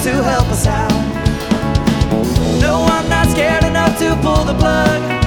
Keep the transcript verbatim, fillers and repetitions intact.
to help us out. No, I'm not scared enough to pull the plug.